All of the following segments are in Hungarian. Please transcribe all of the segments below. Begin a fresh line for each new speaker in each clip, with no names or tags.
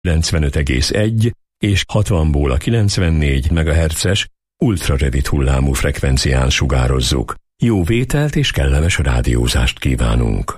95,1 és 60-ból a 94 MHz-es ultrarövid hullámú frekvencián sugározzuk. Jó vételt és kellemes rádiózást kívánunk!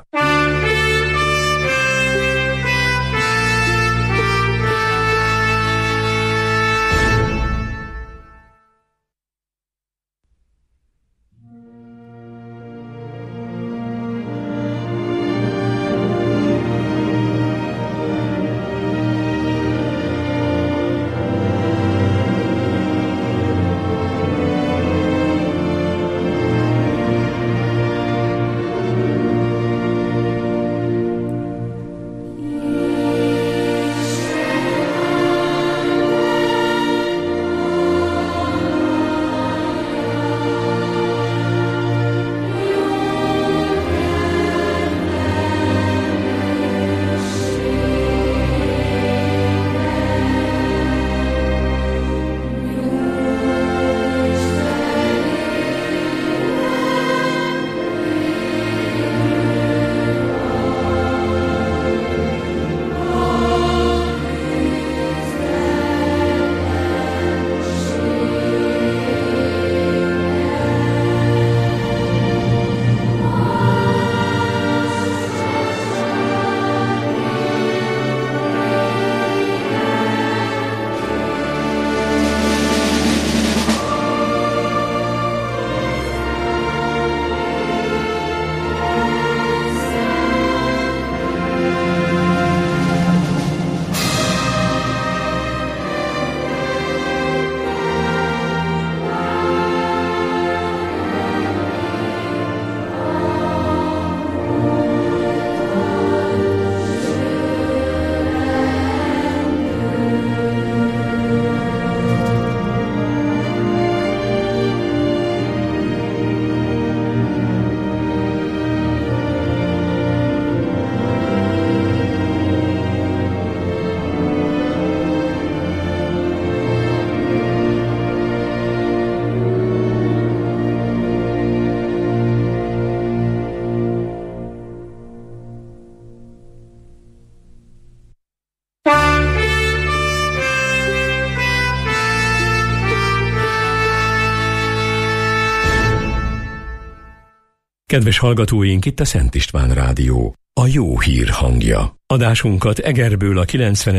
Kedves hallgatóink, itt a Szent István Rádió, a jó hír hangja. Adásunkat Egerből a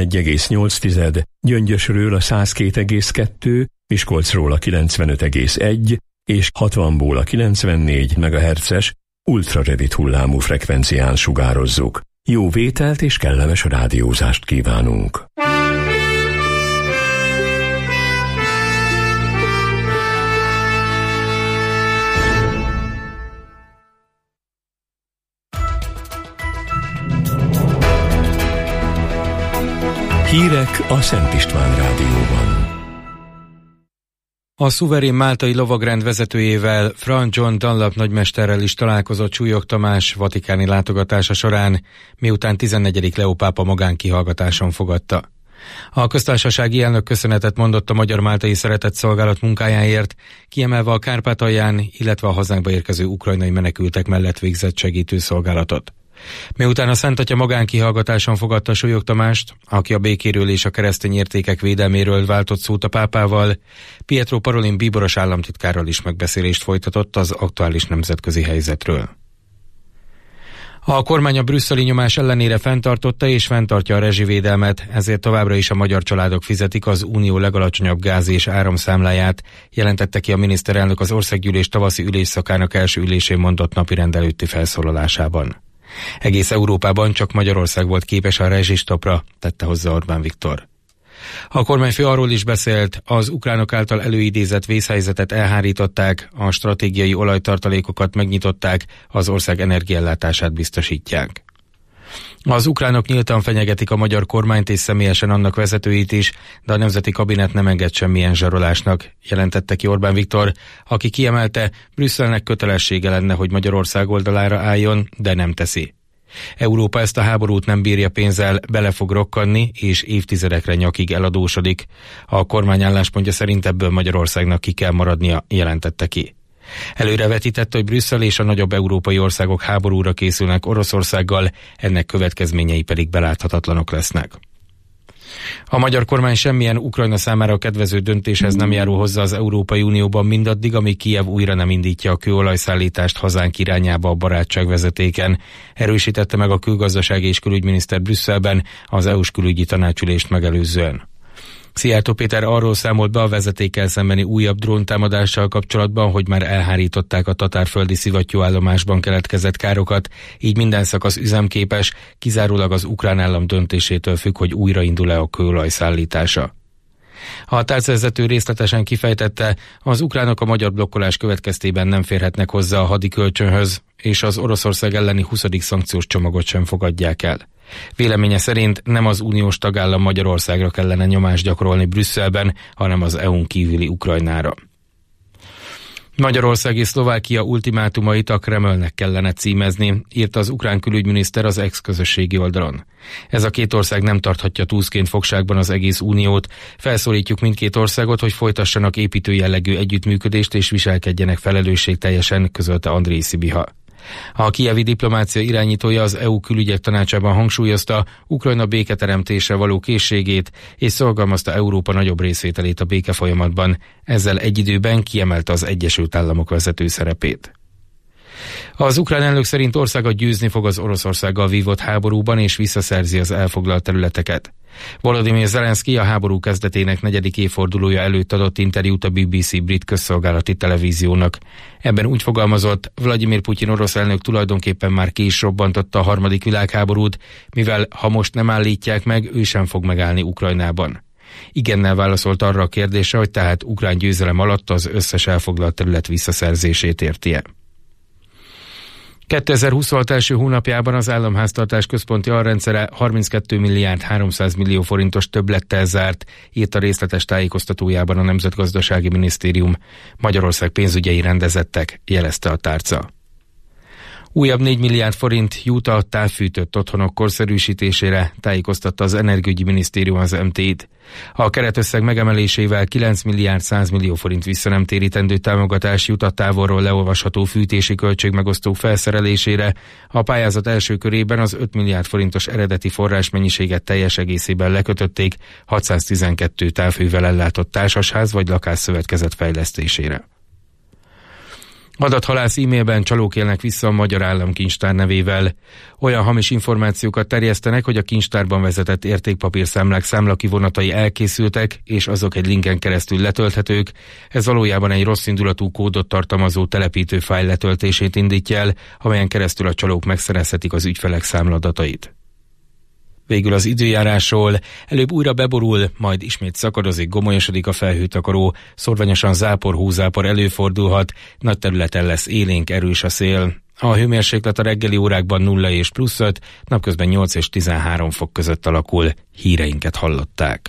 91,8, Gyöngyösről a 102,2, Miskolcról a 95,1 és 60-ból a 94 MHz-es ultrarövid hullámú frekvencián sugározzuk. Jó vételt és kellemes rádiózást kívánunk! Hírek a Szent István Rádióban.
A szuverén máltai lovagrend vezetőjével, Franz John Dunlop nagymesterrel is találkozott Súlyog Tamás vatikáni látogatása során, miután 14. Leó pápa magánkihallgatáson fogadta. A köztársasági elnök köszönetet mondott a Magyar-Máltai Szeretetszolgálat munkájáért, kiemelve a Kárpátalján, illetve a hazánkba érkező ukrajnai menekültek mellett végzett segítő szolgálatot. Miután a Szent Atya magánkihallgatáson fogadta Súlyog Tamást, aki a békéről és a keresztény értékek védelméről váltott szót a pápával, Pietro Parolin bíboros államtitkárral is megbeszélést folytatott az aktuális nemzetközi helyzetről. A kormány a brüsszeli nyomás ellenére fenntartotta és fenntartja a rezsivédelmet, ezért továbbra is a magyar családok fizetik az unió legalacsonyabb gáz- és áramszámláját, jelentette ki a miniszterelnök az országgyűlés tavaszi ülésszakának első ülésén mondott napirend előtti felszólalásában. Egész Európában csak Magyarország volt képes a rezsistopra, tette hozzá Orbán Viktor. A kormányfő arról is beszélt, az ukránok által előidézett vészhelyzetet elhárították, a stratégiai olajtartalékokat megnyitották, az ország energiaellátását biztosítják. Az ukránok nyíltan fenyegetik a magyar kormányt és személyesen annak vezetőit is, de a nemzeti kabinet nem enged semmilyen zsarolásnak, jelentette ki Orbán Viktor, aki kiemelte, Brüsszelnek kötelessége lenne, hogy Magyarország oldalára álljon, de nem teszi. Európa ezt a háborút nem bírja pénzzel, bele fog rokkanni, és évtizedekre nyakig eladósodik. A kormány álláspontja szerint ebből Magyarországnak ki kell maradnia, jelentette ki. Előrevetítette, hogy Brüsszel és a nagyobb európai országok háborúra készülnek Oroszországgal, ennek következményei pedig beláthatatlanok lesznek. A magyar kormány semmilyen Ukrajna számára kedvező döntéshez nem járul hozzá az Európai Unióban mindaddig, amíg Kijev újra nem indítja a kőolajszállítást hazánk irányába a barátságvezetéken. Erősítette meg a külgazdasági és külügyminiszter Brüsszelben az EU-s külügyi tanácsülést megelőzően. Szijjártó Péter arról számolt be a vezetékkel szembeni újabb dróntámadással kapcsolatban, hogy már elhárították a tatárföldi szivattyúállomásban keletkezett károkat, így minden szakasz üzemképes, kizárólag az ukrán állam döntésétől függ, hogy újraindul-e a kőolaj szállítása. A tárcavezető részletesen kifejtette, az ukránok a magyar blokkolás következtében nem férhetnek hozzá a hadi kölcsönhöz, és az Oroszország elleni 20. szankciós csomagot sem fogadják el. Véleménye szerint nem az uniós tagállam Magyarországra kellene nyomást gyakorolni Brüsszelben, hanem az EU-n kívüli Ukrajnára. Magyarország és Szlovákia ultimátumait a Kremlnek kellene címezni, írta az ukrán külügyminiszter az ex-közösségi oldalon. Ez a két ország nem tarthatja túszként fogságban az egész uniót. Felszólítjuk mindkét országot, hogy folytassanak építő jellegű együttműködést és viselkedjenek felelősségteljesen, közölte Andrej Szibiha. A kijevi diplomácia irányítója az EU külügyek tanácsában hangsúlyozta Ukrajna béketeremtésre való készségét, és szorgalmazta Európa nagyobb részvételét a békefolyamatban. Ezzel egy időben kiemelte az Egyesült Államok vezető szerepét. Az ukrán elnök szerint országa győzni fog az Oroszországgal vívott háborúban, és visszaszerzi az elfoglalt területeket. Volodymyr Zelenszky a háború kezdetének 4. évfordulója előtt adott interjút a BBC brit közszolgálati televíziónak. Ebben úgy fogalmazott, Vladimir Putyin orosz elnök tulajdonképpen már ki is robbantotta a harmadik világháborút, mivel ha most nem állítják meg, ő sem fog megállni Ukrajnában. Igennel válaszolt arra a kérdésre, hogy tehát ukrán győzelem alatt az összes elfoglalt terület visszaszerzését érti-e. 2026 első hónapjában az államháztartás központi alrendszere 32 milliárd 300 millió forintos többlettel zárt, írt a részletes tájékoztatójában a Nemzetgazdasági Minisztérium. Magyarország pénzügyei rendezettek, jelezte a tárca. Újabb 4 milliárd forint jut a távfűtött otthonok korszerűsítésére, tájékoztatta az Energiaügyi Minisztérium az MT-t. A keretösszeg megemelésével 9 milliárd 100 millió forint visszanemtérítendő támogatás jut a távolról leolvasható fűtési költségmegosztó felszerelésére. A pályázat első körében az 5 milliárd forintos eredeti forrásmennyiséget teljes egészében lekötötték 612 távhővel ellátott társasház vagy lakásszövetkezet fejlesztésére. Adathalász e-mailben csalók élnek vissza a Magyar Államkincstár nevével. Olyan hamis információkat terjesztenek, hogy a kincstárban vezetett értékpapírszámlák számlakivonatai elkészültek, és azok egy linken keresztül letölthetők. Ez valójában egy rosszindulatú kódot tartalmazó telepítő fájl letöltését indítja el, amelyen keresztül a csalók megszerezhetik az ügyfelek számladatait. Végül az időjárásról. Előbb újra beborul, majd ismét szakadozik, gomolyosodik a felhőtakaró, szorványosan zápor, hózápor előfordulhat, nagy területen lesz élénk, erős a szél. A hőmérséklet a reggeli órákban 0 és +5, napközben 8 és 13 fok között alakul. Híreinket hallották.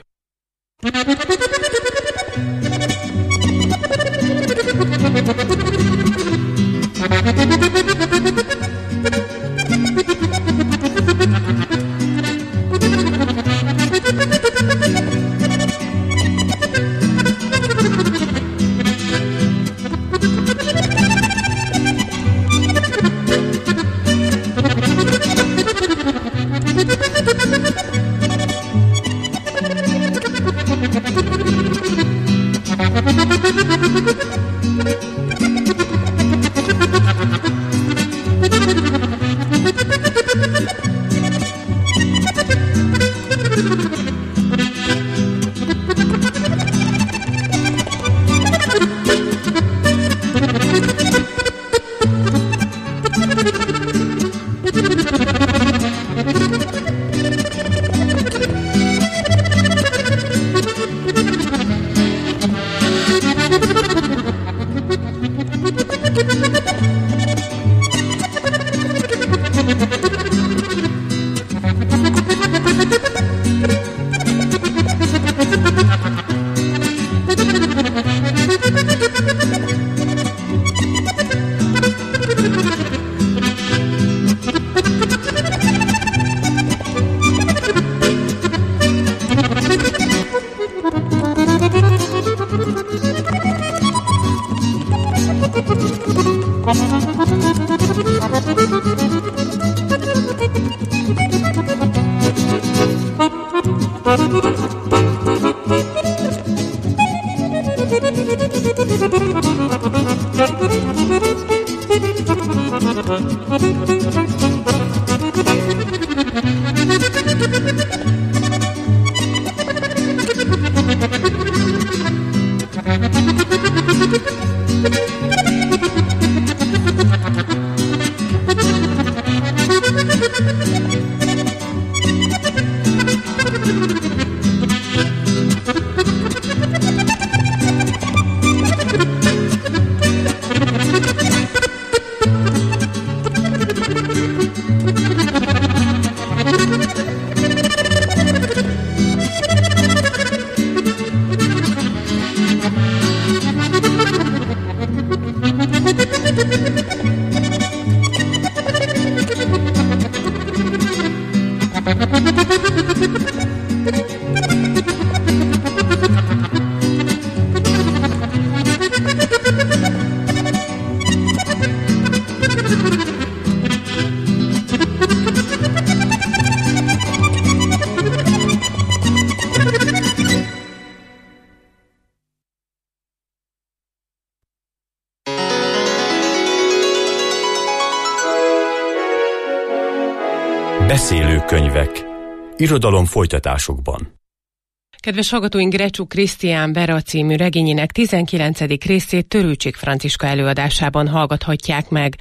Beszélőkönyvek. Irodalom folytatásokban.
Kedves hallgatóink, Grecsuk Krisztián Vera című regényének 19. részét Törőcsik Franciska előadásában hallgathatják meg.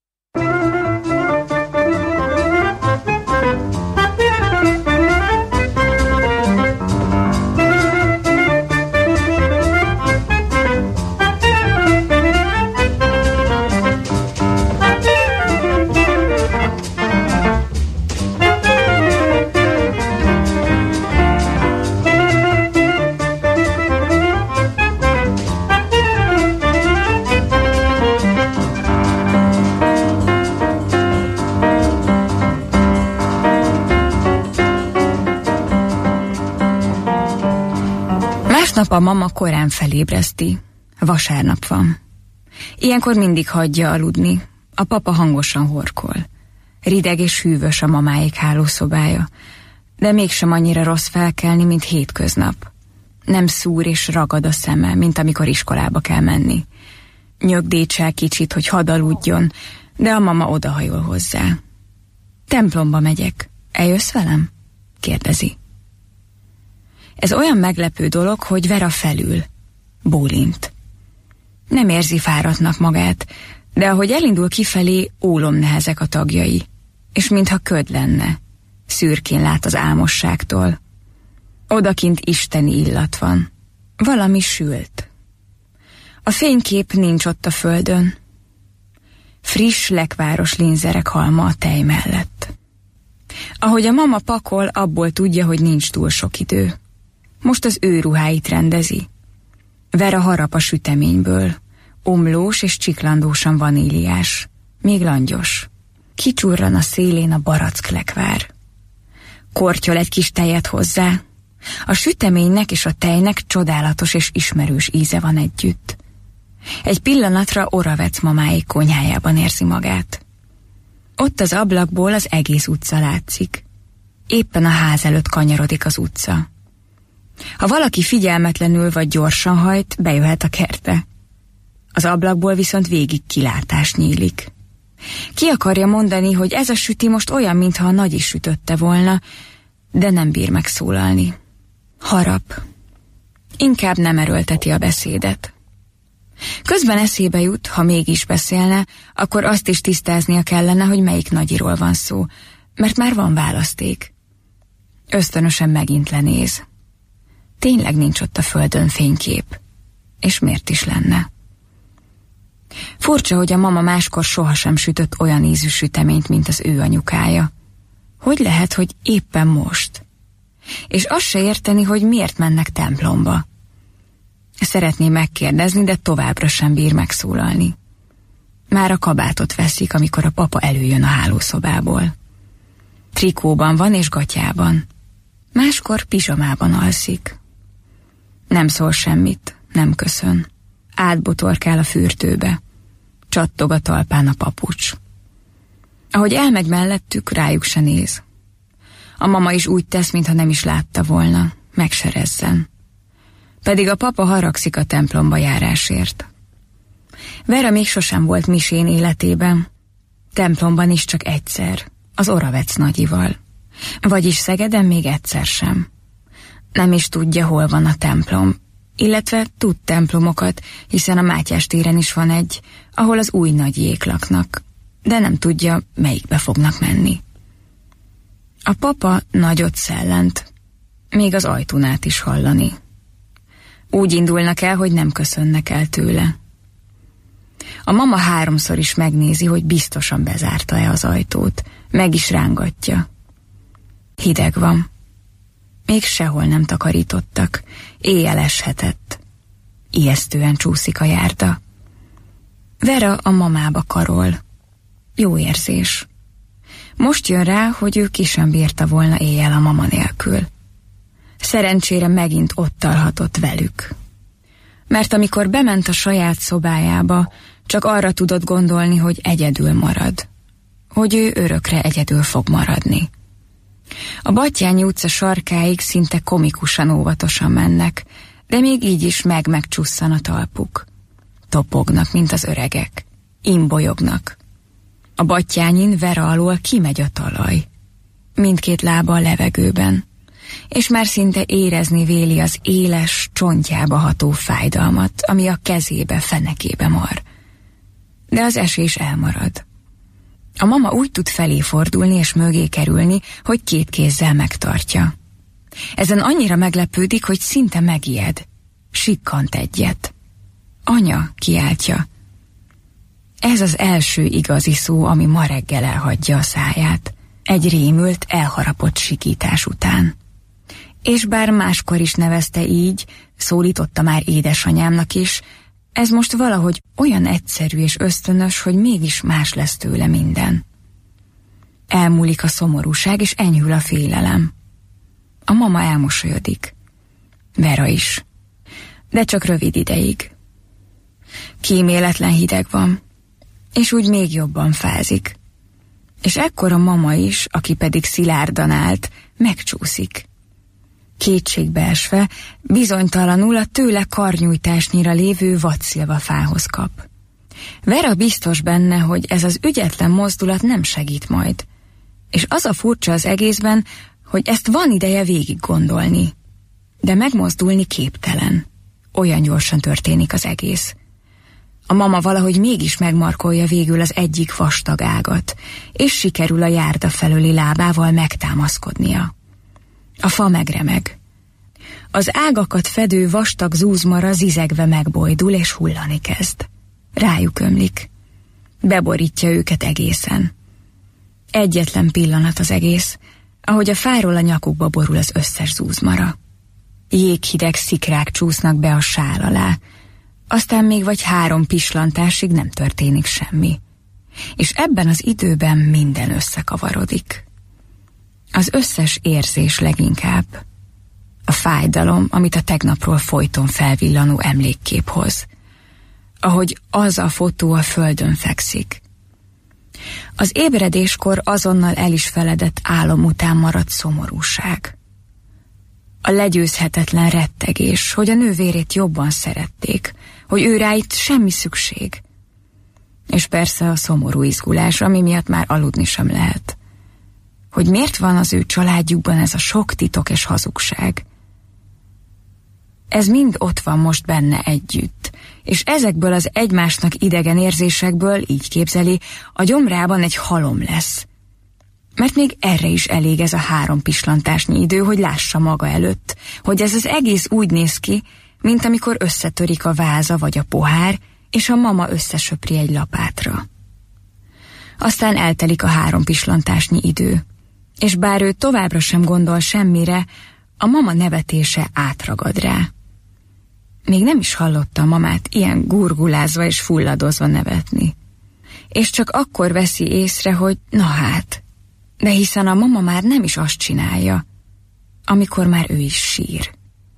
Másnap a mama korán felébreszti. Vasárnap van. Ilyenkor mindig hagyja aludni. A papa hangosan horkol. Rideg és hűvös a mamáik hálószobája, de mégsem annyira rossz felkelni, mint hétköznap. Nem szúr és ragad a szeme, mint amikor iskolába kell menni. Nyögdécsel kicsit, hogy hadd aludjon, de a mama odahajol hozzá. Templomba megyek. Eljössz velem? Kérdezi. Ez olyan meglepő dolog, hogy Vera felül. Bólint. Nem érzi fáradtnak magát, de ahogy elindul kifelé, ólomnehezek a tagjai, és mintha köd lenne. Szürkén lát az álmosságtól. Odakint isteni illat van. Valami sült. A fénykép nincs ott a földön. Friss, lekváros linzerek halma a tej mellett. Ahogy a mama pakol, abból tudja, hogy nincs túl sok idő. Most az ő ruháit rendezi. Vera harap a süteményből. Omlós és csiklandósan vaníliás. Még langyos. Kicsurran a szélén a baracklekvár. Kortyol egy kis tejet hozzá. A süteménynek és a tejnek csodálatos és ismerős íze van együtt. Egy pillanatra Oravec mamáik konyhájában érzi magát. Ott az ablakból az egész utca látszik. Éppen a ház előtt kanyarodik az utca. Ha valaki figyelmetlenül vagy gyorsan hajt, bejöhet a kertbe. Az ablakból viszont végig kilátás nyílik. Ki akarja mondani, hogy ez a süti most olyan, mintha a nagy is sütötte volna, de nem bír megszólalni. Harap. Inkább nem erőlteti a beszédet. Közben eszébe jut, ha mégis beszélne, akkor azt is tisztáznia kellene, hogy melyik nagyiról van szó, mert már van választék. Ösztönösen megint lenéz. Tényleg nincs ott a földön fénykép. És miért is lenne? Furcsa, hogy a mama máskor sohasem sütött olyan ízű süteményt, mint az ő anyukája. Hogy lehet, hogy éppen most? És azt se érteni, hogy miért mennek templomba. Szeretné megkérdezni, de továbbra sem bír megszólalni. Már a kabátot veszik, amikor a papa előjön a hálószobából. Trikóban van és gatyában. Máskor pizsamában alszik. Nem szól semmit, nem köszön. Átbotorkál a fürdőbe. Csattog a talpán a papucs. Ahogy elmegy mellettük, rájuk se néz. A mama is úgy tesz, mintha nem is látta volna. megserezzen. Pedig a papa haragszik a templomba járásért. Vera még sosem volt misén életében, templomban is csak egyszer, az Oravec nagyival. Vagyis Szegeden még egyszer sem. Nem is tudja, hol van a templom, illetve tud templomokat, hiszen a Mátyás téren is van egy, ahol az új nagyjék laknak, de nem tudja, melyikbe fognak menni. A papa nagyot szellent, még az ajtón át is hallani. Úgy indulnak el, hogy nem köszönnek el tőle. A mama 3-szor is megnézi, hogy biztosan bezárta-e az ajtót, meg is rángatja. Hideg van. Még sehol nem takarítottak, éjjel eshetett. Ijesztően csúszik a járda. Vera a mamába karol. Jó érzés. Most jön rá, hogy ő ki sem bírta volna éjjel a mama nélkül. Szerencsére megint ott alhatott velük. Mert amikor bement a saját szobájába, csak arra tudott gondolni, hogy egyedül marad. Hogy ő örökre egyedül fog maradni. A Battyányi utca sarkáig szinte komikusan óvatosan mennek, de még így is megcsusszan a talpuk. Topognak, mint az öregek. Imbolyognak. A Battyányin Vera alól kimegy a talaj. Mindkét lába a levegőben, és már szinte érezni véli az éles, csontjába ható fájdalmat, ami a kezébe, fenekébe mar. De az esés elmarad. A mama úgy tud felé fordulni és mögé kerülni, hogy 2 kézzel megtartja. Ezen annyira meglepődik, hogy szinte megijed. Sikkant egyet. Anya, kiáltja. Ez az első igazi szó, ami ma reggel elhagyja a száját. Egy rémült, elharapott sikítás után. És bár máskor is nevezte így, szólította már édesanyámnak is, ez most valahogy olyan egyszerű és ösztönös, hogy mégis más lesz tőle minden. Elmúlik a szomorúság, és enyhül a félelem. A mama elmosolyodik. Vera is. De csak rövid ideig. Kíméletlen hideg van, és úgy még jobban fázik. És ekkor a mama is, aki pedig szilárdan állt, megcsúszik. Kétségbeesve, bizonytalanul a tőle karnyújtásnyira lévő vadszilvafához kap. Vera biztos benne, hogy ez az ügyetlen mozdulat nem segít majd. És az a furcsa az egészben, hogy ezt van ideje végig gondolni. De megmozdulni képtelen. Olyan gyorsan történik az egész. A mama valahogy mégis megmarkolja végül az egyik vastag ágat, és sikerül a járda felőli lábával megtámaszkodnia. A fa megremeg. Az ágakat fedő vastag zúzmara zizegve megbojdul és hullani kezd. Rájuk ömlik. Beborítja őket egészen. Egyetlen pillanat az egész, ahogy a fáról a nyakukba borul az összes zúzmara. Jéghideg szikrák csúsznak be a sál alá, aztán még vagy 3 pislantásig nem történik semmi. És ebben az időben minden összekavarodik. Az összes érzés leginkább. A fájdalom, amit a tegnapról folyton felvillanó emlékkép hoz. Ahogy az a fotó a földön fekszik. Az ébredéskor azonnal el is feledett álom után maradt szomorúság. A legyőzhetetlen rettegés, hogy a nővérét jobban szerették, hogy őrá itt semmi szükség. És persze a szomorú izgulás, ami miatt már aludni sem lehet. Hogy miért van az ő családjukban ez a sok titok és hazugság. Ez mind ott van most benne együtt, és ezekből az egymásnak idegen érzésekből így képzeli, a gyomrában egy halom lesz. Mert még erre is elég ez a 3 pislantásnyi idő, hogy lássa maga előtt, hogy ez az egész úgy néz ki, mint amikor összetörik a váza vagy a pohár, és a mama összesöpri egy lapátra. Aztán eltelik a 3 pislantásnyi idő, és bár ő továbbra sem gondol semmire, a mama nevetése átragad rá. Még nem is hallotta a mamát ilyen gurgulázva és fulladozva nevetni. És csak akkor veszi észre, hogy na hát, de hiszen a mama már nem is azt csinálja, amikor már ő is sír.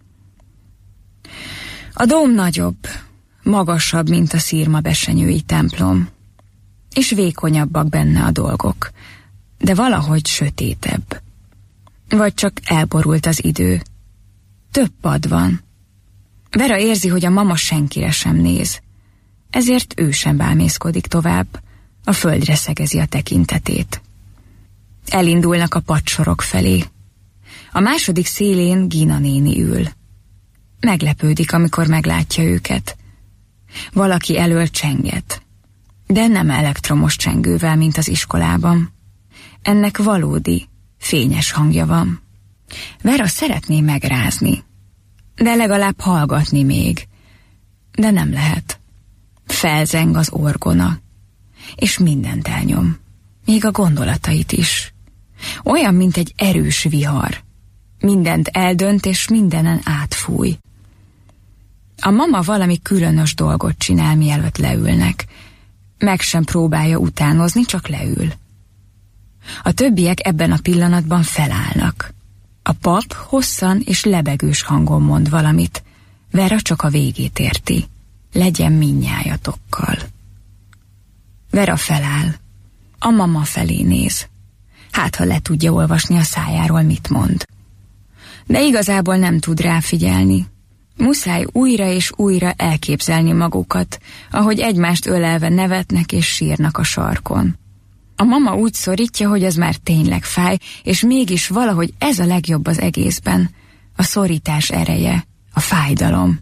A dóm nagyobb, magasabb, mint a szirmabesenyői templom, és vékonyabbak benne a dolgok, de valahogy sötétebb. Vagy csak elborult az idő, Több pad van. Vera érzi, hogy a mama senkire sem néz. Ezért ő sem bámészkodik tovább, a földre szegezi a tekintetét. Elindulnak a padsorok felé. A második szélén Gina néni ül. Meglepődik, amikor meglátja őket. Valaki elől csenget, de nem elektromos csengővel, mint az iskolában. Ennek valódi, fényes hangja van. Vera szeretné megrázni, de legalább hallgatni még. De nem lehet. Felzeng az orgona, és mindent elnyom, még a gondolatait is. Olyan, mint egy erős vihar. Mindent eldönt, és mindenen átfúj. A mama valami különös dolgot csinál, mielőtt leülnek. Meg sem próbálja utánozni, csak leül. A többiek ebben a pillanatban felállnak. A pap hosszan és lebegős hangon mond valamit. Vera csak a végét érti. Legyen mindnyájatokkal. Vera feláll. A mama felé néz. Hát, ha le tudja olvasni a szájáról, mit mond. De igazából nem tud ráfigyelni. Muszáj újra és újra elképzelni magukat, ahogy egymást ölelve nevetnek és sírnak a sarkon. A mama úgy szorítja, hogy ez már tényleg fáj, és mégis valahogy ez a legjobb az egészben. A szorítás ereje, a fájdalom.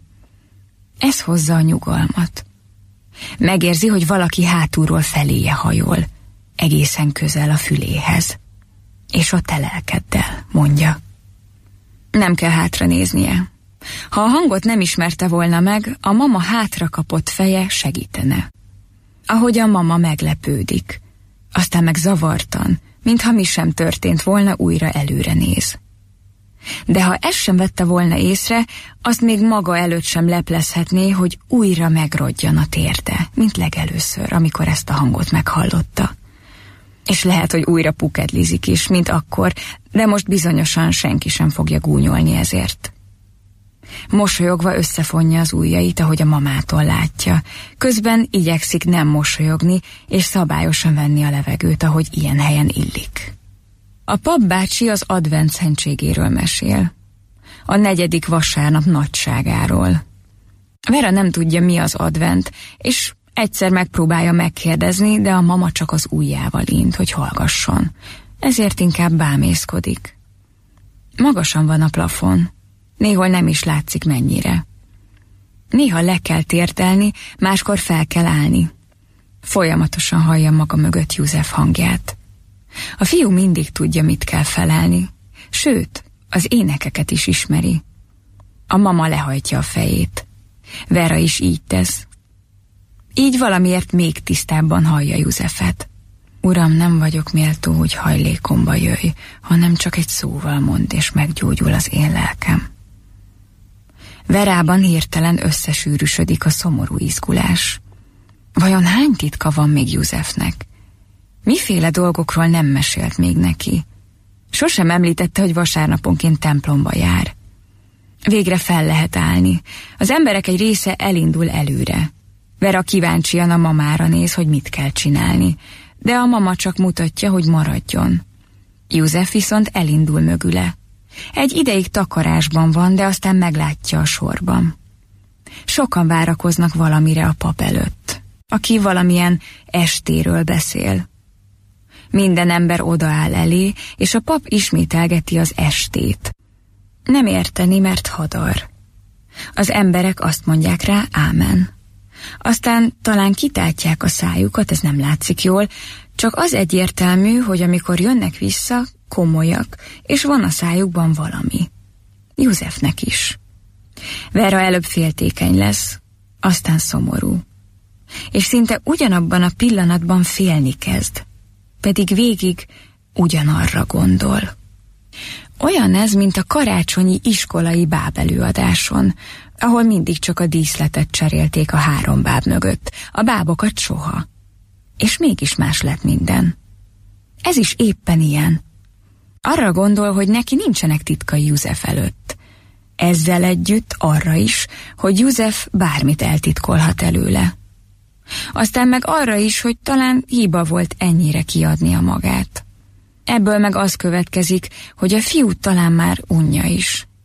Ez hozza a nyugalmat. Megérzi, hogy valaki hátulról feléje hajol, egészen közel a füléhez. És a te lelkeddel, mondja. Nem kell hátra néznie. Ha a hangot nem ismerte volna meg, a mama hátra kapott feje segítene. Ahogy a mama meglepődik, aztán meg zavartan, mintha mi sem történt volna, újra előre néz. De ha ezt sem vette volna észre, azt még maga előtt sem leplezhetné, hogy újra megrodjan a térde, mint legelőször, amikor ezt a hangot meghallotta. És lehet, hogy újra pukedlizik is, mint akkor, de most bizonyosan senki sem fogja gúnyolni ezért. Mosolyogva összefonja az ujjait, ahogy a mamától látja. Közben igyekszik nem mosolyogni, és szabályosan venni a levegőt, ahogy ilyen helyen illik. A pap bácsi az advent szentségéről mesél. A 4. vasárnap nagyságáról. Vera nem tudja, mi az advent, és egyszer megpróbálja megkérdezni, de a mama csak az ujjával int, hogy hallgasson. Ezért inkább bámészkodik. Magasan van a plafon. Néhol nem is látszik mennyire. Néha le kell térdelni, máskor fel kell állni. Folyamatosan hallja maga mögött József hangját. A fiú mindig tudja, mit kell felelni. Sőt, az énekeket is ismeri. A mama lehajtja a fejét. Vera is így tesz. Így valamiért még tisztábban hallja Józsefet. Uram, nem vagyok méltó, hogy hajlékomba jöjj, hanem csak egy szóval mond, és meggyógyul az én lelkem. Verában hirtelen összesűrűsödik a szomorú izgulás. Vajon hány titka van még Józsefnek? Miféle dolgokról nem mesélt még neki? Sosem említette, hogy vasárnaponként templomba jár. Végre fel lehet állni. Az emberek egy része elindul előre. Vera kíváncsian a mamára néz, hogy mit kell csinálni, de a mama csak mutatja, hogy maradjon. József viszont elindul mögüle. Egy ideig takarásban van, de aztán meglátja a sorban. Sokan várakoznak valamire a pap előtt, aki valamilyen estéről beszél. Minden ember odaáll elé, és a pap ismételgeti az estét. Nem érteni, mert hadar. Az emberek azt mondják rá, ámen. Aztán talán kitátják a szájukat, ez nem látszik jól, csak az egyértelmű, hogy amikor jönnek vissza, komolyak, és van a szájukban valami. Józsefnek is. Vera előbb féltékeny lesz, aztán szomorú. És szinte ugyanabban a pillanatban félni kezd, pedig végig ugyanarra gondol. Olyan ez, mint a karácsonyi iskolai bábelőadáson, ahol mindig csak a díszletet cserélték a 3 báb mögött, a bábokat soha. És mégis más lett minden. Ez is éppen ilyen. Arra gondol, hogy neki nincsenek titkai József előtt. Ezzel együtt arra is, hogy József bármit eltitkolhat előle. Aztán meg arra is, hogy talán hiba volt ennyire kiadnia magát. Ebből meg az következik, hogy a fiút talán már unja is.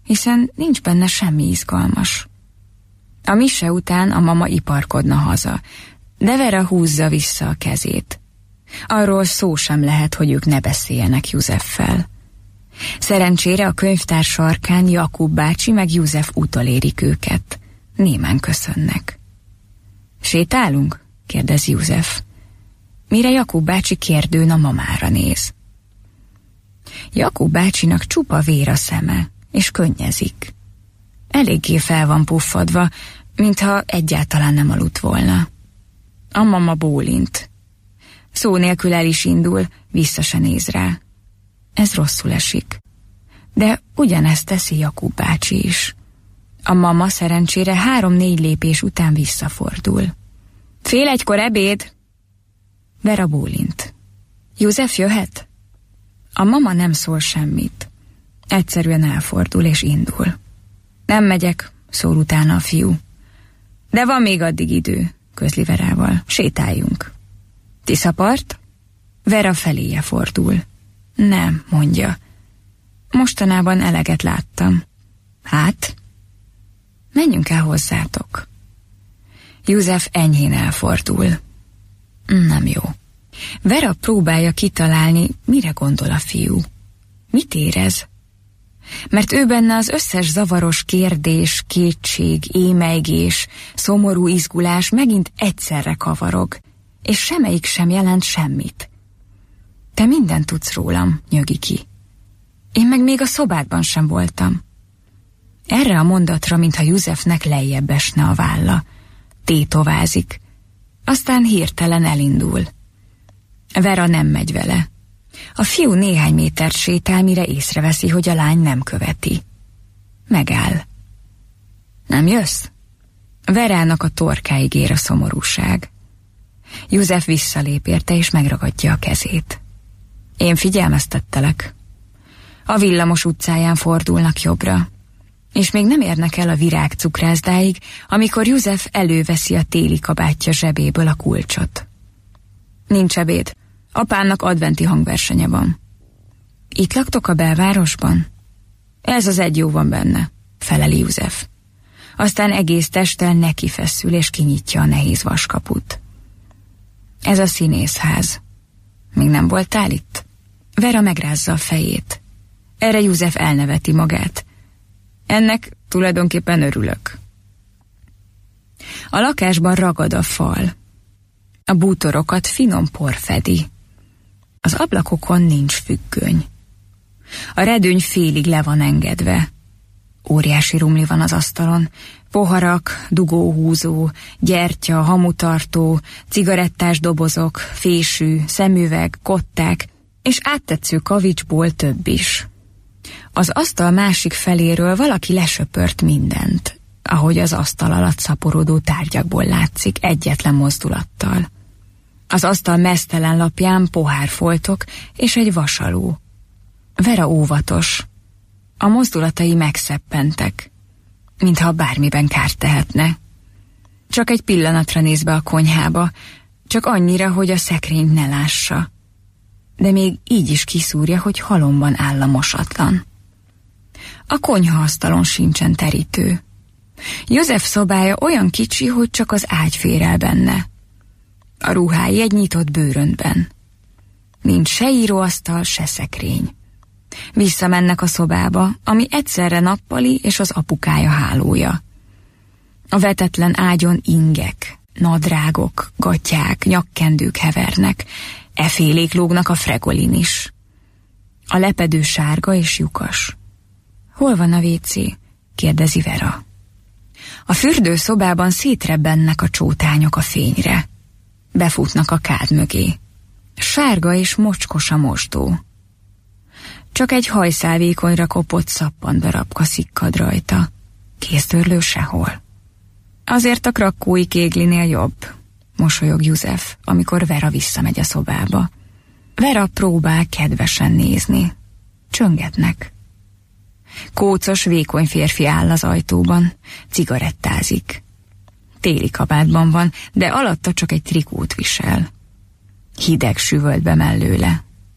hiszen nincs benne semmi izgalmas. A mise után a mama iparkodna haza, de Vera húzza vissza a kezét. Arról szó sem lehet, hogy ők ne beszéljenek Józseffel. Szerencsére a könyvtár sarkán Jakub bácsi meg József utolérik őket. Némán köszönnek. Sétálunk? kérdezi József. Mire Jakub bácsi kérdőn a mamára néz. Jakub bácsinak csupa vér a szeme, és könnyezik. Eléggé fel van puffadva, mintha egyáltalán nem aludt volna. A mama bólint. Szó nélkül el is indul, vissza se néz rá. Ez rosszul esik. De ugyanezt teszi Jakub bácsi is. A mama szerencsére 3-4 lépés után visszafordul. 1:30 ebéd! Vera bólint. József jöhet? A mama nem szól semmit. Egyszerűen elfordul és indul. Nem megyek, szól utána a fiú. De van még addig idő, közli Verával. Sétáljunk. Tiszapart? Vera feléje fordul. Nem, mondja. Mostanában eleget láttam. Hát? Menjünk el hozzátok. József enyhén elfordul. Nem jó. Vera próbálja kitalálni, mire gondol a fiú. Mit érez? Mert ő benne az összes zavaros kérdés, kétség, émelygés, szomorú izgulás megint egyszerre kavarog, és semmelyik sem jelent semmit. Te mindent tudsz rólam, nyögi ki. Én meg még a szobádban sem voltam. Erre a mondatra, mintha Józsefnek lejjebb esne a válla. Tétovázik. Aztán hirtelen elindul. Vera nem megy vele. A fiú néhány métert sétál, mire észreveszi, hogy a lány nem követi. Megáll. Nem jössz? Verának a torkáig ér a szomorúság. József visszalép érte, és megragadja a kezét. Én figyelmeztettelek. A villamos utcáján fordulnak jobbra, és még nem érnek el a virágcukrászdáig, amikor József előveszi a téli kabátja zsebéből a kulcsot. Nincs ebéd. Apának adventi hangversenye van. Itt laktok a belvárosban? Ez az egy jó van benne, feleli József. Aztán egész testtel neki feszül, és kinyitja a nehéz vaskaput. Ez a színészház. Még nem voltál itt? Vera megrázza a fejét. Erre József elneveti magát. Ennek tulajdonképpen örülök. A lakásban ragad a fal. A bútorokat finom por fedi. Az ablakokon nincs függöny. A redőny félig le van engedve. Óriási rumli van az asztalon. Poharak, dugóhúzó, gyertya, hamutartó, cigarettás dobozok, fésű, szemüveg, kották, és áttetsző kavicsból több is. Az asztal másik feléről valaki lesöpört mindent, ahogy az asztal alatt szaporodó tárgyakból látszik egyetlen mozdulattal. Az asztal meztelen lapján pohárfoltok és egy vasaló. Vera óvatos. A mozdulatai megszeppentek, mintha bármiben kárt tehetne. Csak egy pillanatra néz be a konyhába, csak annyira, hogy a szekrényt ne lássa. De még így is kiszúrja, hogy halomban áll a mosatlan. A konyhaasztalon sincsen terítő. József szobája olyan kicsi, hogy csak az ágy fér el benne. A ruhái egy nyitott bőröntben. Nincs se íróasztal, se szekrény. Visszamennek a szobába, ami egyszerre nappali és az apukája hálója. A vetetlen ágyon ingek, nadrágok, gatyák, nyakkendők hevernek, efélék lógnak a fregolin is. A lepedő sárga és lyukas. Hol van a WC? kérdezi Vera. A fürdőszobában szétrebbennek a csótányok a fényre. Befutnak a kád mögé. Sárga és mocskos a mosdó. Csak egy hajszálvékonyra kopott szappandarabka szikkad rajta. Kéztörlő sehol. Azért a krakkói kéglinél jobb, mosolyog József, amikor Vera visszamegy a szobába. Vera próbál kedvesen nézni. Csöngetnek. Kócos, vékony férfi áll az ajtóban, cigarettázik. Téli kabátban van, de alatta csak egy trikót visel. Hideg süvölt be mellőle.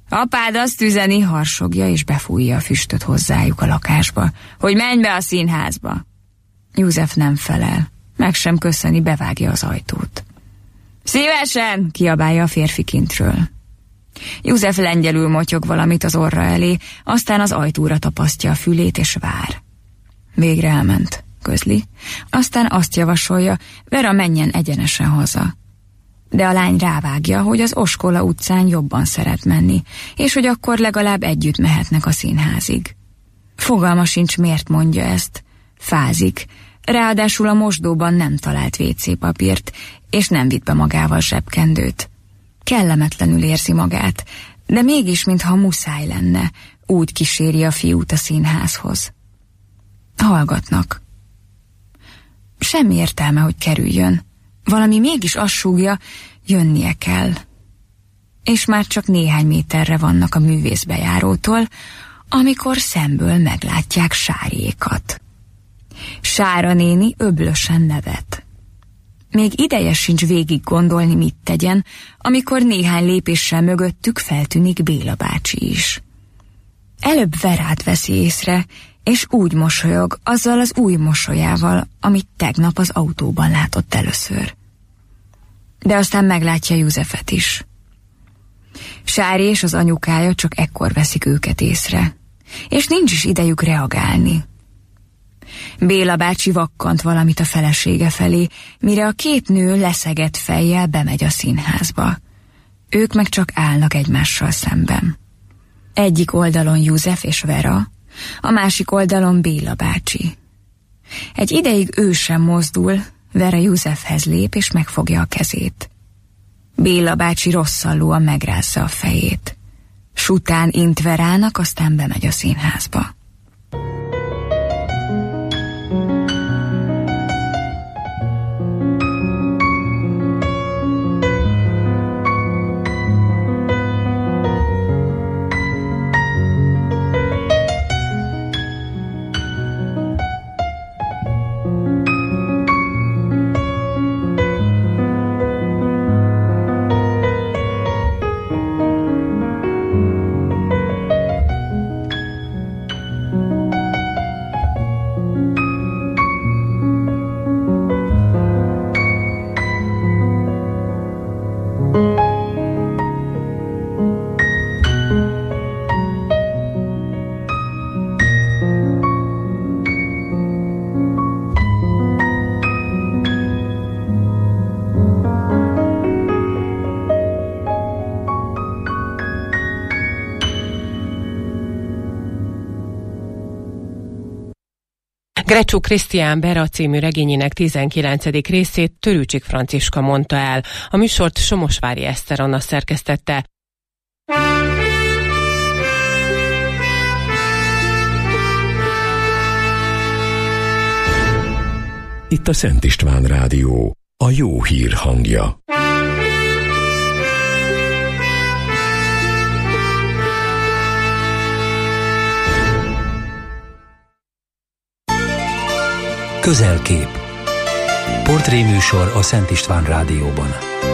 Apád azt üzeni, harsogja, és befújja a füstöt hozzájuk a lakásba, hogy menj be a színházba. József nem felel, meg sem köszöni, bevágja az ajtót. Szívesen, kiabálja a férfi kintről. József lengyelül motyog valamit az orra elé, aztán az ajtóra tapasztja a fülét és vár. Végre elment, közli, aztán azt javasolja, Vera menjen egyenesen haza. De a lány rávágja, hogy az Oskola utcán jobban szeret menni, és hogy akkor legalább együtt mehetnek a színházig. Fogalma sincs, miért mondja ezt. Fázik, ráadásul a mosdóban nem talált WC papírt, és nem vitt be magával zsebkendőt. Kellemetlenül érzi magát, de mégis, mintha muszáj lenne, úgy kíséri a fiút a színházhoz. Hallgatnak. Semmi értelme, hogy kerüljön. Valami mégis azt súgja, jönnie kell. És már csak néhány méterre vannak a művészbejárótól, amikor szemből meglátják Sáriékat. Sára néni öblösen nevet. Még ideje sincs végig gondolni, mit tegyen, amikor néhány lépéssel mögöttük feltűnik Béla bácsi is. Előbb Verát veszi észre, és úgy mosolyog, azzal az új mosolyával, amit tegnap az autóban látott először. De aztán meglátja Józsefet is. Sári és az anyukája csak ekkor veszik őket észre, és nincs is idejük reagálni. Béla bácsi vakkant valamit a felesége felé, mire a két nő leszegett fejjel bemegy a színházba. Ők meg csak állnak egymással szemben. Egyik oldalon József és Vera, a másik oldalon Béla bácsi. Egy ideig ő sem mozdul, Vera Józsefhez lép és megfogja a kezét. Béla bácsi rosszallóan megrázza a fejét. S után int Verának, aztán bemegy a színházba.
Grecsú Krisztián Bera című regényének 19. részét Törőcsik Franciska mondta el. A műsort Somosvári Eszter Anna szerkesztette.
Itt a Szent István Rádió, a jó hír hangja.
Közelkép. Portréműsor a Szent István Rádióban.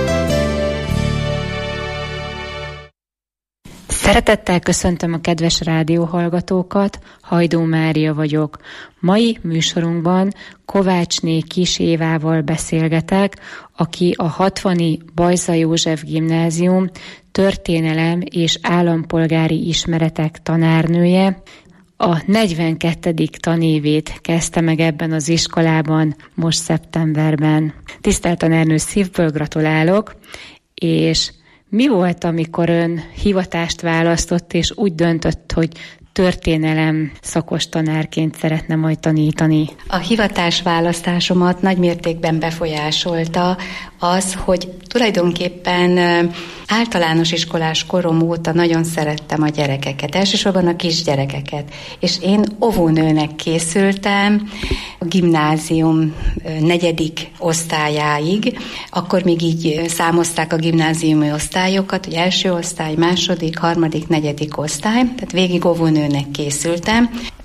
Szeretettel köszöntöm a kedves rádióhallgatókat, Hajdó Mária vagyok. Mai műsorunkban Kovácsné Kis Évával beszélgetek, aki a 60. Bajza József Gimnázium történelem és állampolgári ismeretek tanárnője. A 42. tanévét kezdte meg ebben az iskolában most szeptemberben. Tisztelt tanárnő, szívből gratulálok, és mi volt, amikor ön hivatást választott, és úgy döntött, hogy történelem szakos tanárként szeretne majd tanítani?
A hivatásválasztásomat nagymértékben befolyásolta az, hogy tulajdonképpen általános iskolás korom óta nagyon szerettem a gyerekeket, elsősorban a kisgyerekeket, és én óvónőnek készültem a gimnázium 4. osztályáig, akkor még így számozták a gimnáziumi osztályokat, hogy első osztály, második, harmadik, 4. osztály, tehát végig óvónőnek készültem.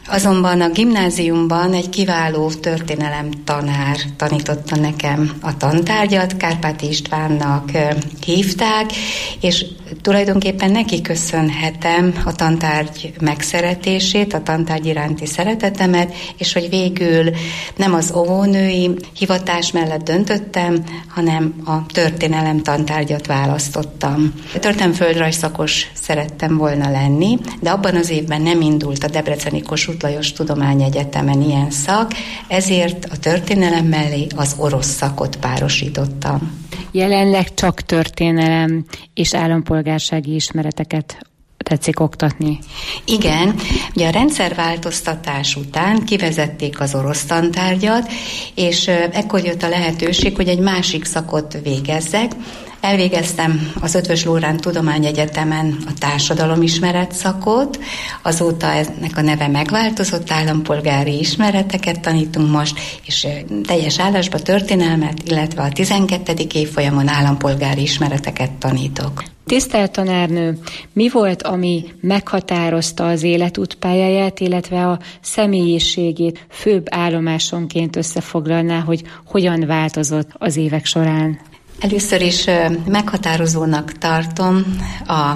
Azonban a gimnáziumban egy kiváló történelem tanár tanította nekem a tantárgyat, Kárpáti Istvánnak hívták, és tulajdonképpen neki köszönhetem a tantárgy megszeretését, a tantárgy iránti szeretetemet, és hogy végül nem az óvónői hivatás mellett döntöttem, hanem a történelem tantárgyat választottam. Történelem-földrajz szakos szerettem volna lenni, de abban az évben nem indult a debreceni Kossuth Lajos Tudományegyetemen ilyen szak, ezért a történelem mellé az orosz szakot párosítottam.
Jelenleg csak történelem és állampolgársági ismereteket tetszik oktatni?
Igen, ugye a rendszerváltoztatás után kivezették az orosz tantárgyat, és ekkor jött a lehetőség, hogy egy másik szakot végezzek. Elvégeztem az Eötvös Loránd Tudományegyetemen a társadalomismeret szakot, azóta ennek a neve megváltozott, állampolgári ismereteket tanítunk most, és teljes állásba történelmet, illetve a 12. évfolyamon állampolgári ismereteket tanítok.
Tisztelt tanárnő, mi volt, ami meghatározta az életútpályáját, illetve a személyiségét főbb állomásonként összefoglalná, hogy hogyan változott az évek során?
Először is meghatározónak tartom a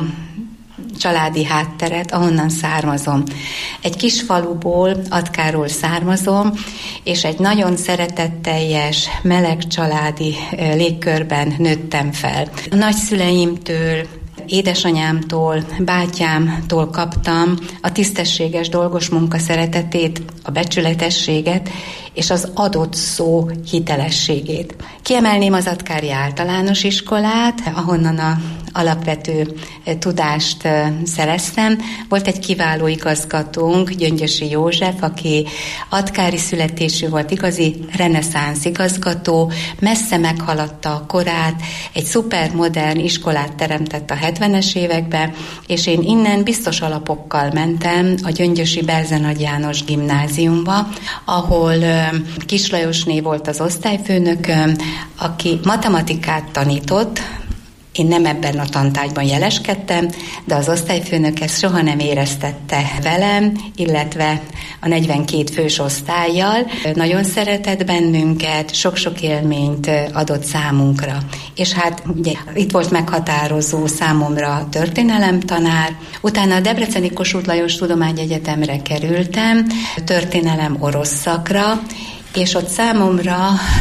családi hátteret, ahonnan származom. Egy kis faluból, Atkáról származom, és egy nagyon szeretetteljes, meleg családi légkörben nőttem fel. A nagyszüleimtől, édesanyámtól, bátyámtól kaptam a tisztességes dolgos munka szeretetét, a becsületességet és az adott szó hitelességét. Kiemelném az Atkári Általános Iskolát, ahonnan a alapvető tudást szereztem. Volt egy kiváló igazgatónk, Gyöngyösi József, aki atkári születésű volt, igazi reneszánsz igazgató, messze meghaladta a korát, egy szupermodern iskolát teremtett a 70-es években, és én innen biztos alapokkal mentem a gyöngyösi Berze Nagy János gimnáziumba, ahol Kis Lajosné volt az osztályfőnököm, aki matematikát tanított. Én nem ebben a tantárgyban jeleskedtem, de az osztályfőnök ezt soha nem éreztette velem, illetve a 42 fős osztállyal. Nagyon szeretett bennünket, sok-sok élményt adott számunkra. És hát ugye itt volt meghatározó számomra a történelemtanár. Utána a debreceni Kossuth Lajos Tudományegyetemre kerültem, történelem orosz szakra, és ott számomra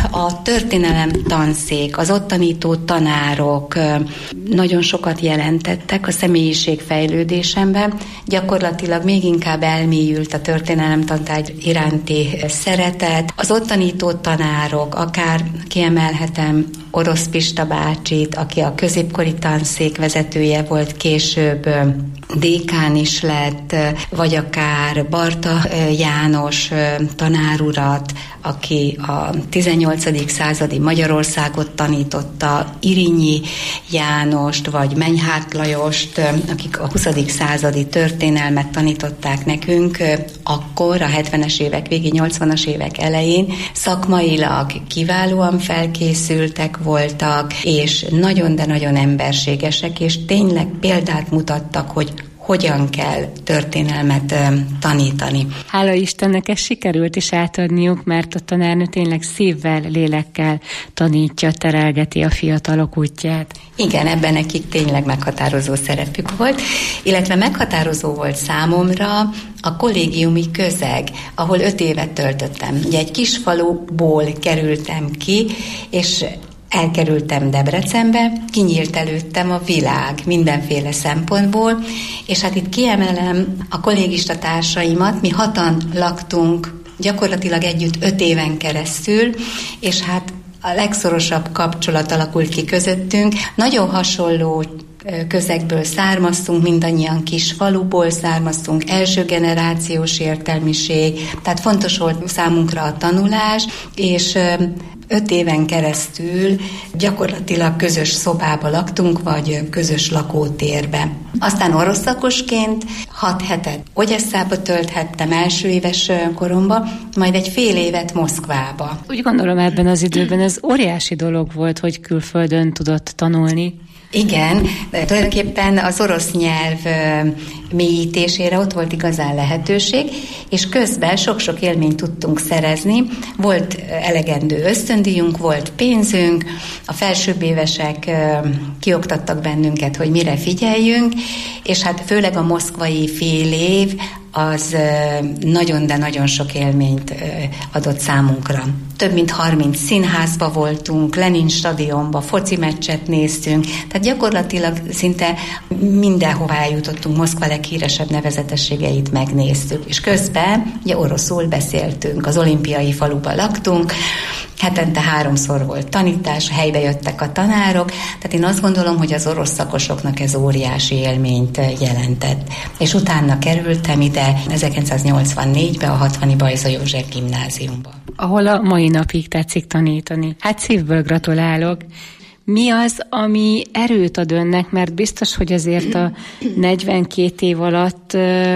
a történelem tanszék, az ott tanító tanárok nagyon sokat jelentettek a személyiségfejlődésemben. Gyakorlatilag még inkább elmélyült a történelemtantárgy iránti szeretet. Az ott tanító tanárok, akár kiemelhetem Orosz Pista bácsit, aki a középkori tanszék vezetője volt, később dékán is lett, vagy akár Barta János tanárurat, aki a 18. századi Magyarországot tanította, Irinyi Jánost, vagy Menyhárt Lajost, akik a 20. századi történelmet tanították nekünk, akkor a 70-es évek végén, 80-as évek elején szakmailag kiválóan felkészültek voltak, és nagyon, de nagyon emberségesek, és tényleg példát mutattak, hogy hogyan kell történelmet tanítani.
Hála Istennek ez sikerült is átadniuk, mert a tanárnő tényleg szívvel, lélekkel tanítja, terelgeti a fiatalok útját.
Igen, ebben nekik tényleg meghatározó szerepük volt, illetve meghatározó volt számomra a kollégiumi közeg, ahol 5 évet töltöttem. Ugye egy kis faluból kerültem ki, és elkerültem Debrecenbe, kinyílt előttem a világ mindenféle szempontból, és hát itt kiemelem a kollégista társaimat, mi 6-an laktunk gyakorlatilag együtt 5 éven keresztül, és hát a legszorosabb kapcsolat alakult ki közöttünk. Nagyon hasonló közegből származtunk, mindannyian kis faluból származtunk, első generációs értelmiség, tehát fontos volt számunkra a tanulás, és 5 éven keresztül gyakorlatilag közös szobába laktunk, vagy közös lakótérbe. Aztán orosz szakosként 6 hetet Ogyesszába tölthettem első éves koromba, majd egy fél évet Moszkvába.
Úgy gondolom ebben az időben ez óriási dolog volt, hogy külföldön tudott tanulni.
Igen, de tulajdonképpen az orosz nyelv mélyítésére ott volt igazán lehetőség, és közben sok-sok élményt tudtunk szerezni. Volt elegendő ösztöndíjunk, volt pénzünk, a felsőbb évesek kioktattak bennünket, hogy mire figyeljünk, és hát főleg a moszkvai fél év az nagyon, de nagyon sok élményt adott számunkra. Több mint 30 színházba voltunk, Lenin stadionba, foci meccset néztünk, tehát gyakorlatilag szinte mindenhová eljutottunk, Moszkva leghíresebb nevezetességeit megnéztük, és közben ugye oroszul beszéltünk, az olimpiai faluban laktunk, hetente 3-szor volt tanítás, helybe jöttek a tanárok, tehát én azt gondolom, hogy az orosz szakosoknak ez óriási élményt jelentett. És utána kerültem ide 1984-be a 60-i Bajza József gimnáziumba.
Ahol a mai napig tetszik tanítani. Hát szívből gratulálok. Mi az, ami erőt ad önnek, mert biztos, hogy azért a 42 év alatt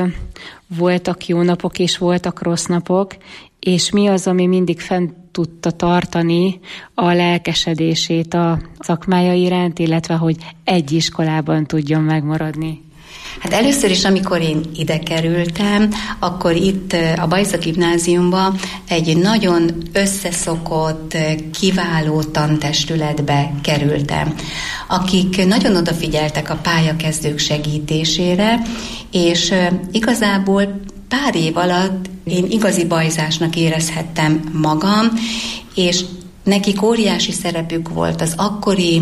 voltak jó napok és voltak rossz napok, és mi az, ami mindig fent tudta tartani a lelkesedését a szakmája iránt, illetve hogy egy iskolában tudjon megmaradni?
Hát először is, amikor én ide kerültem, akkor itt a Bajza gimnáziumban egy nagyon összeszokott, kiváló tantestületbe kerültem, akik nagyon odafigyeltek a pályakezdők segítésére, és igazából pár év alatt én igazi bajzásnak érezhettem magam, és nekik óriási szerepük volt az akkori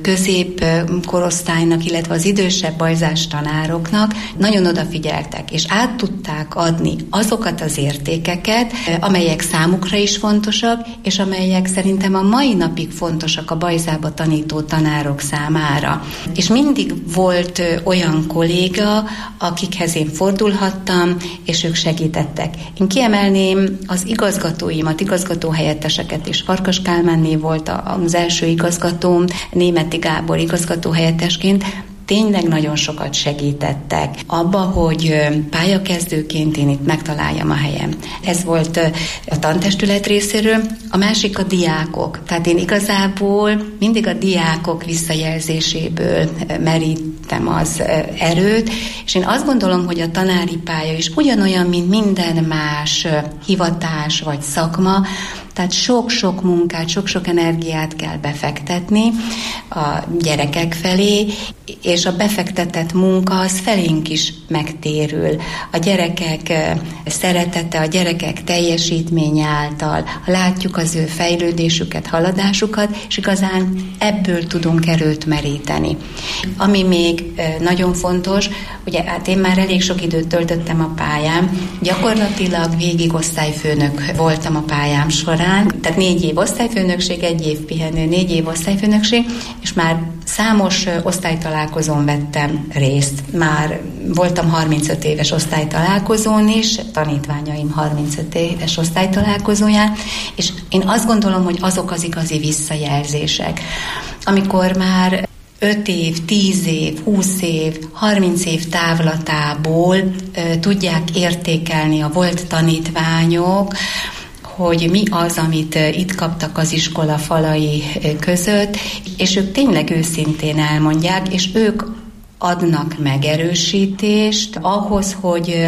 középkorosztálynak, illetve az idősebb bajzás tanároknak, nagyon odafigyeltek, és át tudták adni azokat az értékeket, amelyek számukra is fontosak, és amelyek szerintem a mai napig fontosak a bajzába tanító tanárok számára. És mindig volt olyan kolléga, akikhez én fordulhattam, és ők segítettek. Én kiemelném az igazgatóimat, igazgatóhelyetteseket is. Farkas Kálmánné volt az első igazgatóm, Németi Gábor igazgatóhelyettesként, tényleg nagyon sokat segítettek abba, hogy pályakezdőként én itt megtaláljam a helyem. Ez volt a tantestület részéről, a másik a diákok. Tehát én igazából mindig a diákok visszajelzéséből merítem az erőt, és én azt gondolom, hogy a tanári pálya is ugyanolyan, mint minden más hivatás vagy szakma, tehát sok-sok munkát, sok-sok energiát kell befektetni a gyerekek felé, és a befektetett munka az felénk is megtérül. A gyerekek szeretete, a gyerekek teljesítménye által, látjuk az ő fejlődésüket, haladásukat, és igazán ebből tudunk erőt meríteni. Ami még nagyon fontos, ugye hát én már elég sok időt töltöttem a pályán, gyakorlatilag végig osztályfőnök voltam a pályám során, tehát 4 év osztályfőnökség, 1 év pihenő, 4 év osztályfőnökség, és már számos osztálytalálkozón vettem részt. Már voltam 35 éves osztálytalálkozón is, tanítványaim 35 éves osztálytalálkozóján, és én azt gondolom, hogy azok az igazi visszajelzések, amikor már 5 év, 10 év, 20 év, 30 év távlatából tudják értékelni a volt tanítványok, hogy mi az, amit itt kaptak az iskola falai között, és ők tényleg őszintén elmondják, és ők adnak megerősítést ahhoz, hogy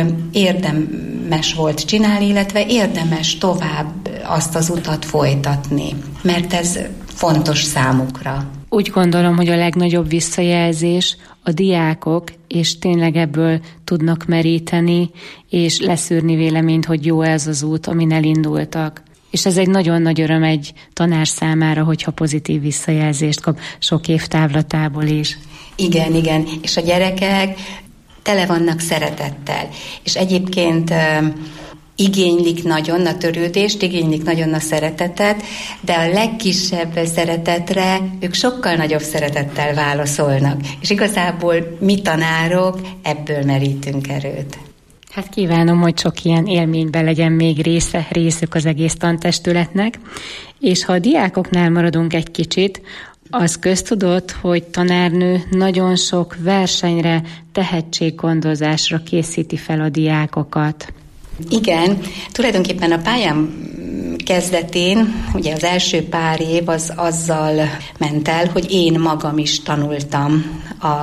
érdemes volt csinálni, illetve érdemes tovább azt az utat folytatni, mert ez fontos számukra.
Úgy gondolom, hogy a legnagyobb visszajelzés a diákok, és tényleg ebből tudnak meríteni, és leszűrni véleményt, hogy jó ez az út, amin elindultak. És ez egy nagyon nagy öröm egy tanár számára, hogyha pozitív visszajelzést kap sok év távlatából is.
Igen, és a gyerekek tele vannak szeretettel. És egyébként igénylik nagyon a törődést, igénylik nagyon a szeretetet, de a legkisebb szeretetre ők sokkal nagyobb szeretettel válaszolnak. És igazából mi tanárok ebből merítünk erőt.
Hát kívánom, hogy sok ilyen élményben legyen még részük az egész tantestületnek. És ha a diákoknál maradunk egy kicsit, az köztudott, hogy tanárnő nagyon sok versenyre, tehetséggondozásra készíti fel a diákokat.
Igen, tulajdonképpen a pályám kezdetén, ugye az első pár év az azzal ment el, hogy én magam is tanultam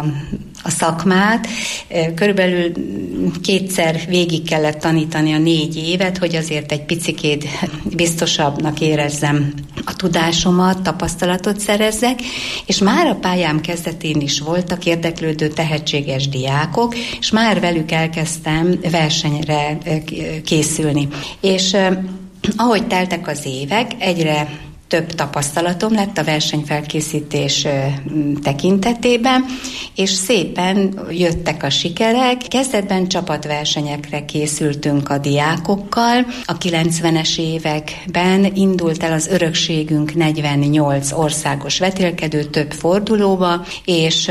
a szakmát. Körülbelül 2-szer végig kellett tanítani a 4 évet, hogy azért egy picikét biztosabbnak érezzem a tudásomat, tapasztalatot szerezzek, és már a pályám kezdetén is voltak érdeklődő tehetséges diákok, és már velük elkezdtem versenyre készülni. És ahogy teltek az évek, egyre több tapasztalatom lett a versenyfelkészítés tekintetében, és szépen jöttek a sikerek. Kezdetben csapatversenyekre készültünk a diákokkal. A 90-es években indult el az Örökségünk 48 országos vetélkedő több fordulóba, és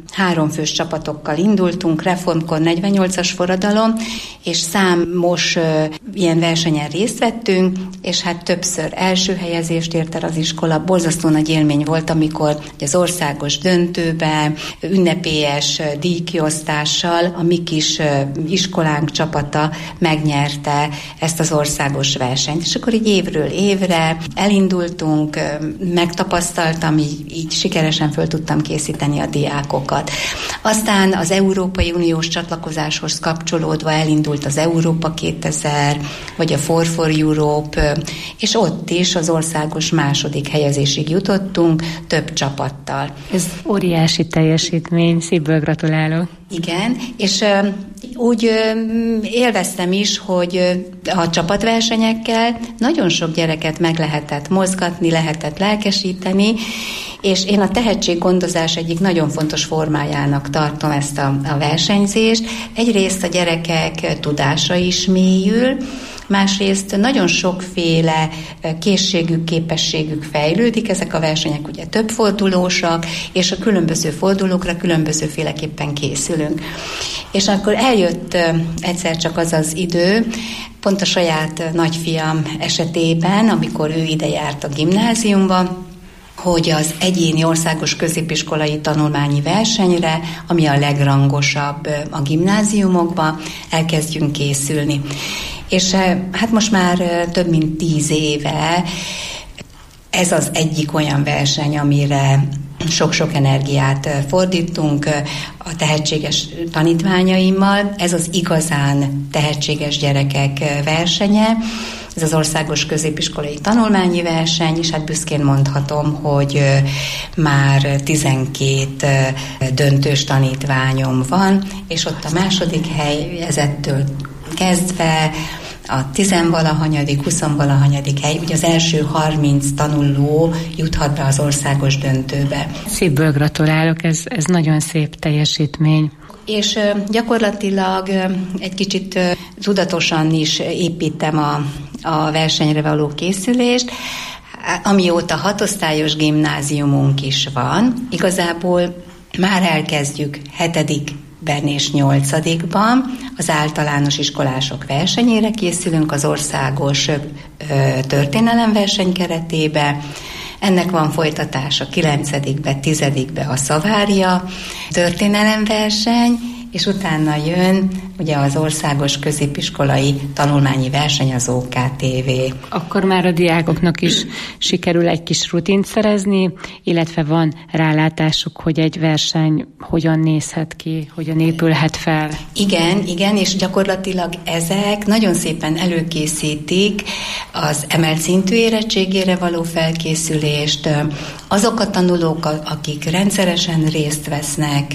3 fős csapatokkal indultunk, Reformkor 48-as forradalom, és számos ilyen versenyen részt vettünk, és hát többször első helyezést ért el az iskola. Borzasztó nagy élmény volt, amikor az országos döntőbe ünnepélyes díjkiosztással a mi kis iskolánk csapata megnyerte ezt az országos versenyt. És akkor így évről évre elindultunk, megtapasztaltam, így sikeresen föl tudtam készíteni a diákokat. Aztán az Európai Uniós csatlakozáshoz kapcsolódva elindult az Európa 2000, vagy a For Europe, és ott is az országos második helyezésig jutottunk több csapattal.
Ez óriási teljesítmény, szívből gratulálok.
Igen, és úgy élveztem is, hogy a csapatversenyekkel nagyon sok gyereket meg lehetett mozgatni, lehetett lelkesíteni, és én a tehetséggondozás egyik nagyon fontos formájának tartom ezt a versenyzést. Egyrészt a gyerekek tudása is mélyül, másrészt nagyon sokféle készségük, képességük fejlődik, ezek a versenyek ugye több fordulósak, és a különböző fordulókra különbözőféleképpen készülünk. És akkor eljött egyszer csak az idő, pont a saját nagyfiam esetében, amikor ő ide járt a gimnáziumba, hogy az egyéni országos középiskolai tanulmányi versenyre, ami a legrangosabb a gimnáziumokban, elkezdjünk készülni. És hát most már több mint 10 éve ez az egyik olyan verseny, amire sok-sok energiát fordítunk a tehetséges tanítványaimmal. Ez az igazán tehetséges gyerekek versenye, ez az országos középiskolai tanulmányi verseny, és hát büszkén mondhatom, hogy már 12 döntős tanítványom van, és ott a második helyezettől kezdve a 10-valahanyadik, 20-valahanyadik hely, ugye az első 30 tanuló juthat be az országos döntőbe.
Szívből gratulálok, ez nagyon szép teljesítmény.
És gyakorlatilag egy kicsit tudatosan is építem a versenyre való készülést, amióta 6 osztályos gimnáziumunk is van. Igazából már elkezdjük 7-ben és 8-ban, az általános iskolások versenyére készülünk az országos történelemverseny keretébe. Ennek van folytatása 9-be, 10-be a Szavária történelemverseny, és utána jön ugye az országos középiskolai tanulmányi verseny, az OKTV.
Akkor már a diákoknak is sikerül egy kis rutint szerezni, illetve van rálátásuk, hogy egy verseny hogyan nézhet ki, hogyan épülhet fel.
Igen, és gyakorlatilag ezek nagyon szépen előkészítik az emelt szintű érettségére való felkészülést. Azok a tanulók, akik rendszeresen részt vesznek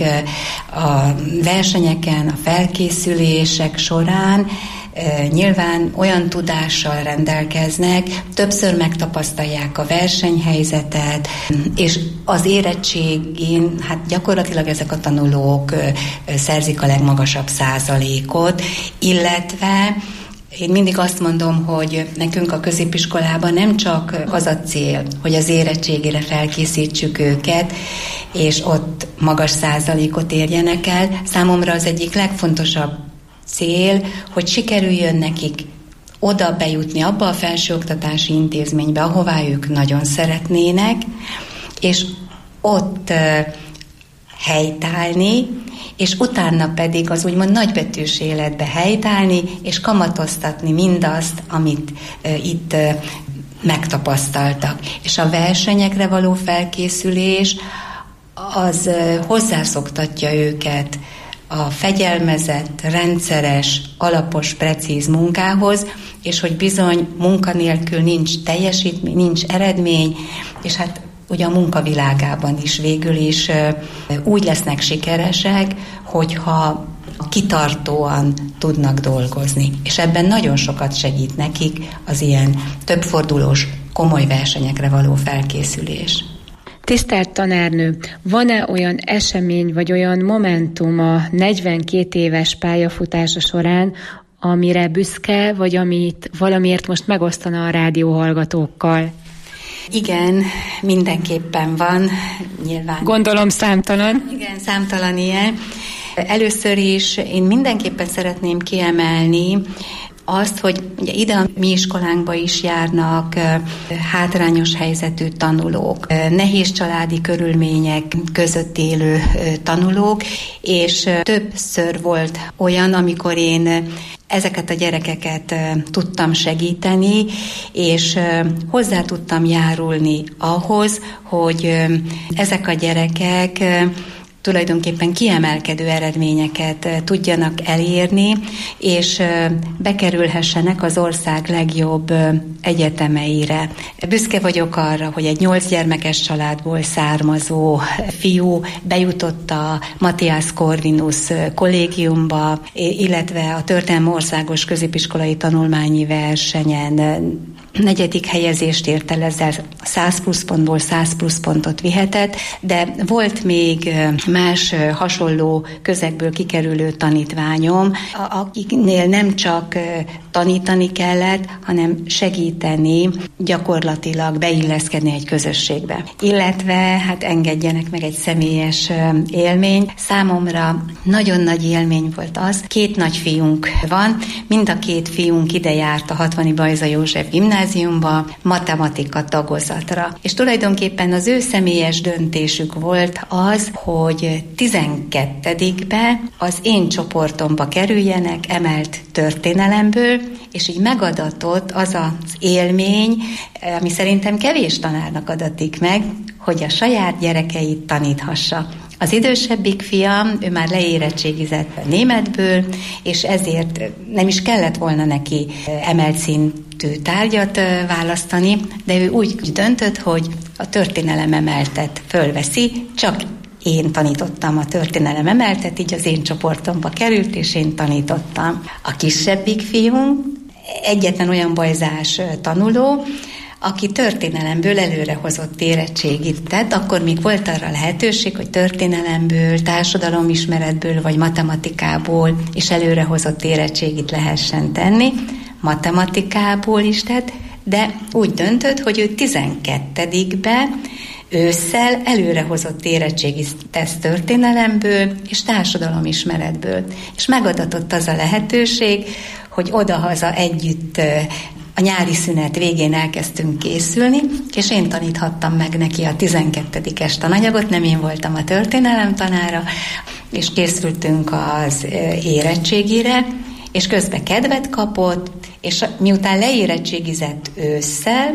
a versenyeken, a felkészülések során, nyilván olyan tudással rendelkeznek, többször megtapasztalják a versenyhelyzetet, és az érettségén hát gyakorlatilag ezek a tanulók szerzik a legmagasabb százalékot, illetve én mindig azt mondom, hogy nekünk a középiskolában nem csak az a cél, hogy az érettségére felkészítsük őket, és ott magas százalékot érjenek el. Számomra az egyik legfontosabb cél, hogy sikerüljön nekik oda bejutni abba a felsőoktatási intézménybe, ahová ők nagyon szeretnének, és ott helytállni, és utána pedig az úgymond nagybetűs életbe helytállni, és kamatoztatni mindazt, amit itt megtapasztaltak. És a versenyekre való felkészülés az hozzászoktatja őket a fegyelmezett, rendszeres, alapos, precíz munkához, és hogy bizony munka nélkül nincs teljesítmény, nincs eredmény, és hát ugye a munkavilágában is végül is úgy lesznek sikeresek, hogyha kitartóan tudnak dolgozni. És ebben nagyon sokat segít nekik az ilyen többfordulós, komoly versenyekre való felkészülés.
Tisztelt tanárnő, van-e olyan esemény vagy olyan momentum a 42 éves pályafutása során, amire büszke, vagy amit valamiért most megosztana a rádióhallgatókkal?
Igen, mindenképpen van, nyilván.
Gondolom számtalan.
Igen, számtalan ilyen. Először is én mindenképpen szeretném kiemelni azt, hogy ugye ide a mi iskolánkba is járnak hátrányos helyzetű tanulók, nehéz családi körülmények között élő tanulók, és többször volt olyan, amikor én ezeket a gyerekeket tudtam segíteni, és hozzá tudtam járulni ahhoz, hogy ezek a gyerekek tulajdonképpen kiemelkedő eredményeket tudjanak elérni, és bekerülhessenek az ország legjobb egyetemeire. Büszke vagyok arra, hogy egy 8 gyermekes családból származó fiú bejutott a Matthias Corvinus kollégiumba, illetve a Történelmi Országos Középiskolai Tanulmányi Versenyen 4. helyezést ért el, ezzel 100 plusz pontból 100 plusz pontot vihetett, de volt még más hasonló közegből kikerülő tanítványom, akiknél nem csak tanítani kellett, hanem segíteni, gyakorlatilag beilleszkedni egy közösségbe. Illetve, hát engedjenek meg egy személyes élmény. Számomra nagyon nagy élmény volt az, 2 nagyfiunk van, mind a 2 fiunk ide járt a Hatvani Bajza József gimnáziumba, matematika tagozatra. És tulajdonképpen az ő személyes döntésük volt az, hogy 12-be az én csoportomba kerüljenek emelt történelemből, és így megadatott az az élmény, ami szerintem kevés tanárnak adatik meg, hogy a saját gyerekeit taníthassa. Az idősebbik fiam, ő már leérettségizett németből, és ezért nem is kellett volna neki emelt szintű tárgyat választani, de ő úgy döntött, hogy a történelem emeltet fölveszi, csak én tanítottam a történelem emeltet, így az én csoportomba került, és én tanítottam. A kisebbik fiunk egyetlen olyan bajzás tanuló, aki történelemből előrehozott érettségit tett, akkor még volt arra lehetőség, hogy történelemből, társadalomismeretből vagy matematikából is előrehozott érettségit lehessen tenni. Matematikából is tett, de úgy döntött, hogy ő 12-be ősszel előrehozott érettségit tesz történelemből és társadalomismeretből. És megadatott az a lehetőség, hogy odahaza együtt a nyári szünet végén elkezdtünk készülni, és én taníthattam meg neki a 12-es tananyagot, nem én voltam a történelem tanára, és készültünk az érettségire, és közben kedvet kapott, és miután leérettségizett ősszel,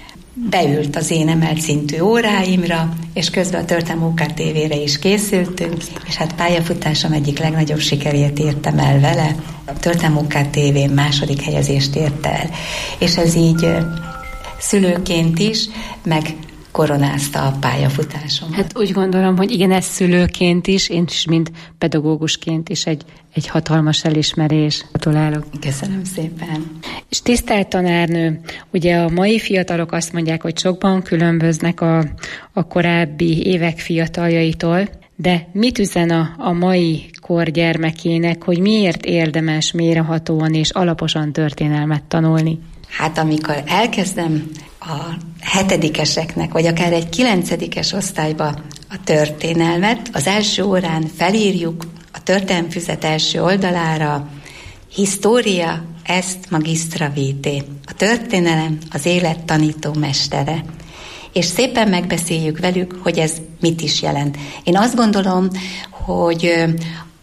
beült az én emelt szintű óráimra, és közben a Történelmi Munkák TV-re is készültünk, és hát pályafutásom egyik legnagyobb sikerét értem el vele. A Történelmi Munkák TV 2. helyezést ért el. És ez így szülőként is, meg koronázta a pályafutásom.
Hát úgy gondolom, hogy igen, ez szülőként is, én is, mint pedagógusként is egy hatalmas elismerés. Gratulálok.
Köszönöm szépen.
És tisztelt tanárnő, ugye a mai fiatalok azt mondják, hogy sokban különböznek a korábbi évek fiataljaitól, de mit üzen a mai kor gyermekének, hogy miért érdemes mélyrehatóan és alaposan történelmet tanulni?
Hát amikor elkezdem a 7-eseknek, vagy akár egy 9-es osztályba a történelmet, az első órán felírjuk a történelemfüzet első oldalára: Historia est magistra vitae. A történelem az élet tanító mestere. És szépen megbeszéljük velük, hogy ez mit is jelent. Én azt gondolom, hogy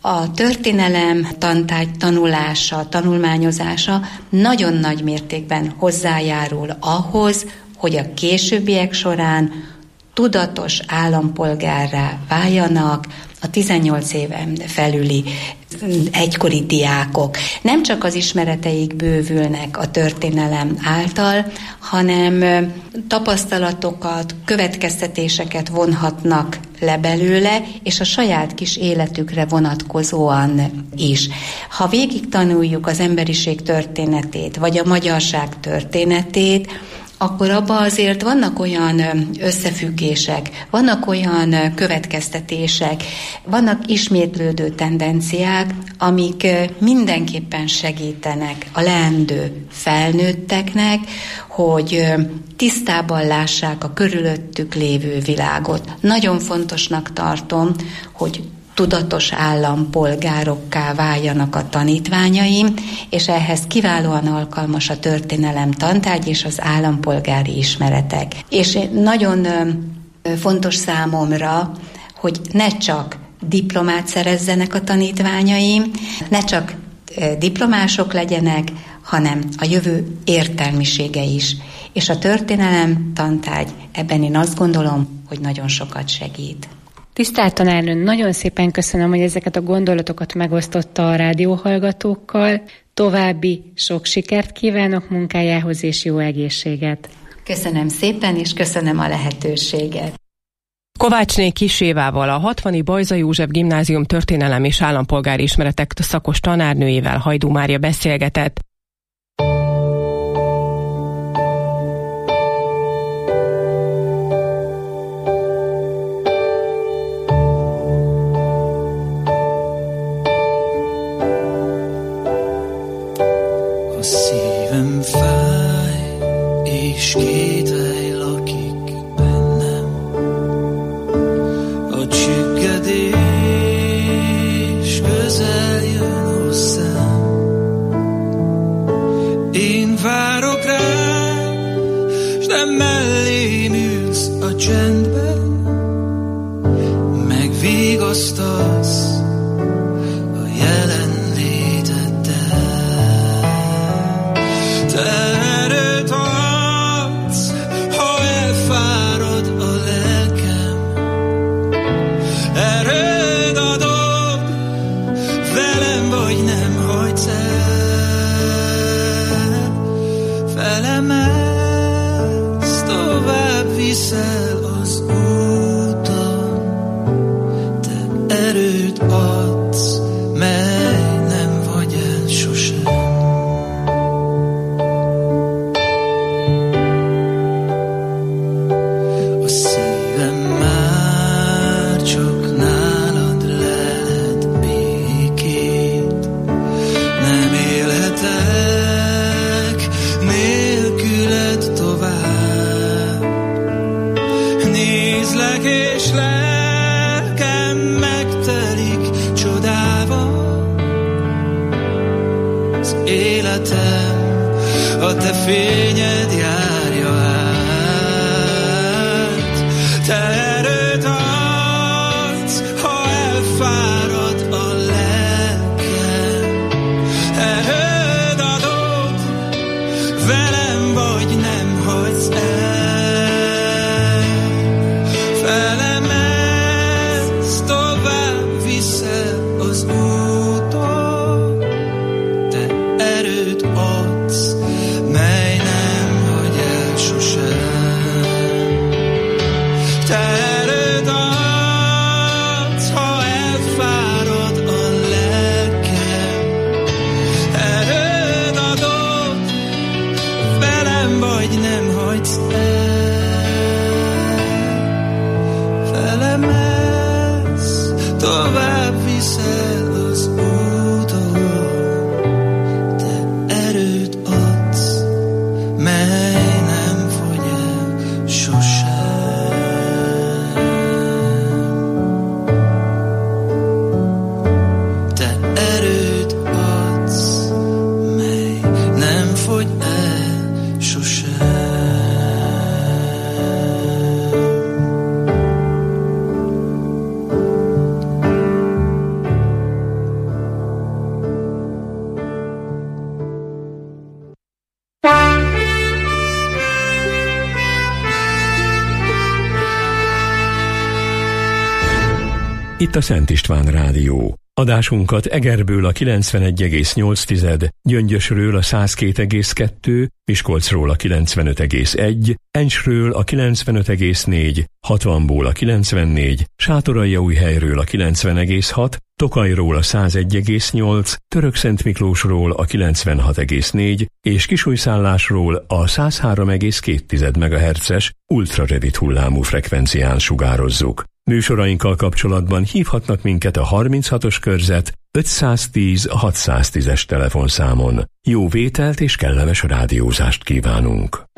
A történelem tantárgy tanulása, tanulmányozása nagyon nagy mértékben hozzájárul ahhoz, hogy a későbbiek során tudatos állampolgárrá váljanak a 18 éven felüli egykori diákok. Nem csak az ismereteik bővülnek a történelem által, hanem tapasztalatokat, következtetéseket vonhatnak le belőle, és a saját kis életükre vonatkozóan is. Ha végig tanuljuk az emberiség történetét, vagy a magyarság történetét, akkor abban azért vannak olyan összefüggések, vannak olyan következtetések, vannak ismétlődő tendenciák, amik mindenképpen segítenek a leendő felnőtteknek, hogy tisztában lássák a körülöttük lévő világot. Nagyon fontosnak tartom, hogy tudatos állampolgárokká váljanak a tanítványaim, és ehhez kiválóan alkalmas a történelem tantárgy és az állampolgári ismeretek. És nagyon fontos számomra, hogy ne csak diplomát szerezzenek a tanítványaim, ne csak diplomások legyenek, hanem a jövő értelmisége is. És a történelem tantárgy ebben én azt gondolom, hogy nagyon sokat segít.
Tisztelt tanárnő, nagyon szépen köszönöm, hogy ezeket a gondolatokat megosztotta a rádióhallgatókkal. További sok sikert kívánok munkájához, és jó egészséget.
Köszönöm szépen, és köszönöm a lehetőséget.
Kovácsné Kis Évával, a 60. Bajza József Gimnázium történelem és állampolgári ismeretek szakos tanárnőjével Hajdú Mária beszélgetett.
Szívem fáj, és kételj lakik bennem. A csüggedés közel jön hozzám. Én várok rá, s nem mellém ülsz a csendben. Megvigasztalsz a jelen. Erőt adsz, ha elfárad a lelkem. Erőt adok, velem vagy nem hagysz el. Felemelsz, tovább viszel az úton. Te erőt adsz, mely nem vagy el sosem. A te fényed járja át. Te erőt adsz, ha elfárad a lelkem. Erőt adod, velem vagy nem hagysz el. Felemelsz, tovább viszel az úton. Te erőt adsz, mely nem hagy el sosem. Te erőt adsz, ha elfárad a lelkem. Erőt adod, velem vagy nem hagysz el.
itt a Szent István Rádió. Adásunkat Egerből a 91,8, Gyöngyösről a 102,2, Miskolcról a 95,1, Encsről a 95,4, Hatvanból a 94, Sátoraljaújhelyről a 90,6, Tokajról a 101,8, Törökszentmiklósról a 96,4 és Kisújszállásról a 103,2 MHz-es ultrarövid hullámú frekvencián sugározzuk. Műsorainkkal kapcsolatban hívhatnak minket a 36-os körzet 510 610-es telefonszámon. Jó vételt és kellemes rádiózást kívánunk!